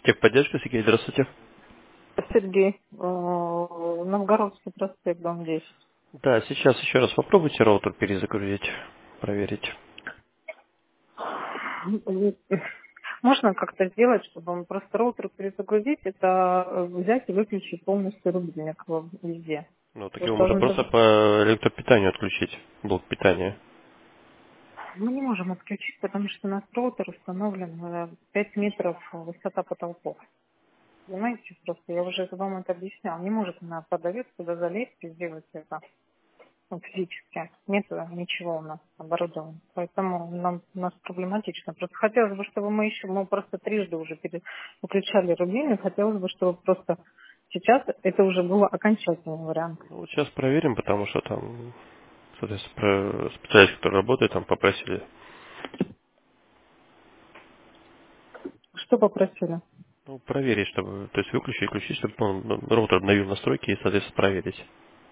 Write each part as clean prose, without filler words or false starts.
Техподдержка, Сергей, здравствуйте. Сергей, Новгородский проспект, дом 10. Да, сейчас еще раз попробуйте роутер перезагрузить, проверить. Можно как-то сделать, чтобы просто роутер перезагрузить, это взять и выключить полностью рубильник везде. Ну, так его Просто можно он просто по электропитанию отключить, блок питания. мы не можем отключить, потому что у нас роутер установлен 5 метров высота потолков. Понимаете, просто я уже вам это объясняла. Не может она подавец туда залезть и сделать это. Ну, физически. Нет ничего у нас оборудования. Поэтому у нас проблематично. Просто хотелось бы, чтобы мы просто трижды уже выключали рубильник. Хотелось бы, чтобы просто сейчас это уже был окончательный вариант. Ну, вот сейчас проверим, потому что там, соответственно, специалист, который работает, там попросили Что попросили? проверить, чтобы, то есть выключить и включить, чтобы роутер обновил настройки и, соответственно, проверить.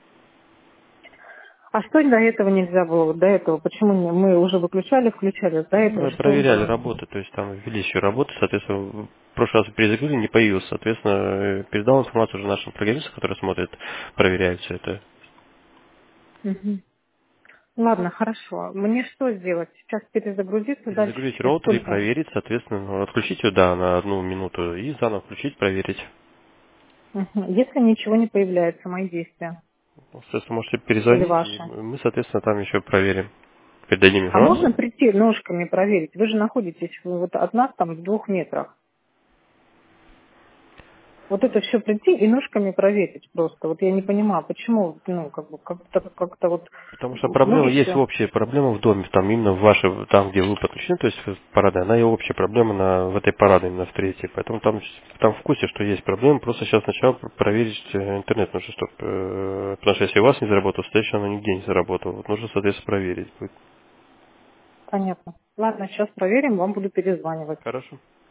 А что до этого нельзя было? Вот до этого? Почему мы уже выключали, включали? До этого Мы что? проверяли работы, то есть там ввели еще работы, соответственно, в прошлый раз перезагрузили, не появился, соответственно, передал информацию уже нашим программистам, которые смотрят, проверяют все это. Мгм. Ладно, хорошо. Мне что сделать? Сейчас перезагрузиться дальше Перезагрузить через роутер и сколько? проверить, соответственно, ну, отключить его, да, на 1 минуту и заново включить, проверить. Мгм. Если ничего не появляется, мои действия Ну, соответственно, можете или перезвонить, и ваши. мы, соответственно, там еще проверим. Передадим А можно информацию. прийти ножками проверить? Вы же находитесь вот от нас там в 2 метрах. Вот это все прийти и ножками проверить просто. Вот я не понимаю, почему, ну, как-то вот, Потому что ну проблема, и есть все. общая проблема в доме, там именно в вашей, там, где вы подключены, то есть в парадной, она и общая проблема в этой парадной, именно в третьей. Поэтому там в курсе, что есть проблема, просто сейчас сначала проверить интернет нужно, чтобы, потому что если у вас не заработал, следующий оно нигде не заработало. Вот нужно, соответственно, проверить будет. Понятно. Ладно, сейчас проверим, вам буду перезванивать. Хорошо.